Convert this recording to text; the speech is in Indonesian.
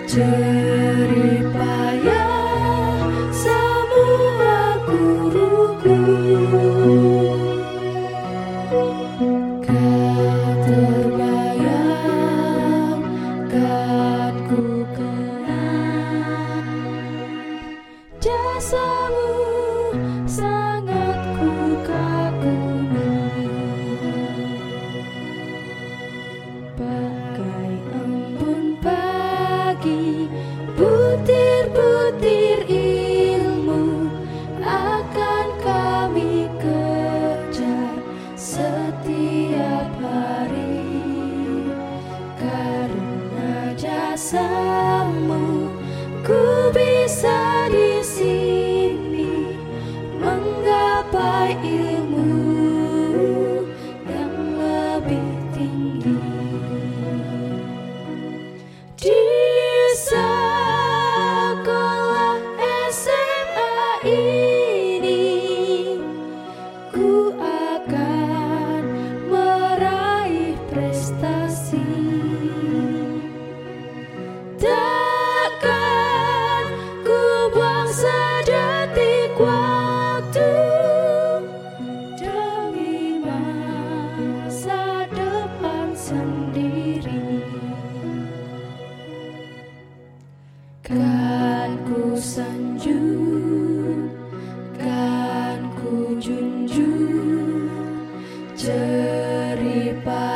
Jeripayah semua guruku, kau terbayang kan ku kenal jasamu sangat ku kagumi, bagai embun pagi, butir-butir ilmu akan kami kejar setiap hari. Karena jasamu ku bisa di sini menggapai ilmu yang lebih tinggi. Di sekolah SMA ini ku akan meraih prestasi. Takkan ku buang sedetik waktu demi masa depan sendiri. Kan ku sanjung, kan ku junjung jeripayah